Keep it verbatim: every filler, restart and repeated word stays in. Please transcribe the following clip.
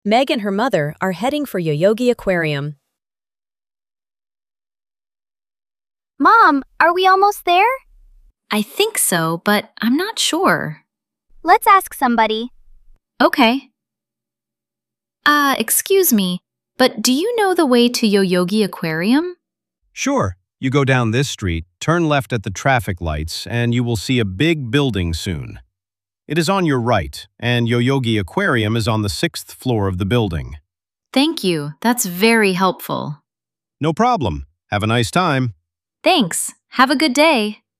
Meg and her mother are heading for Yoyogi Aquarium. Mom, are we almost there? I think so, but I'm not sure. Let's ask somebody. Okay. Uh, excuse me, but do you know the way to Yoyogi Aquarium? Sure. You go down this street, turn left at the traffic lights, and you will see a big building soon. It is on your right, and Yoyogi Aquarium is on the sixth floor of the building. Thank you. That's very helpful. No problem. Have a nice time. Thanks. Have a good day.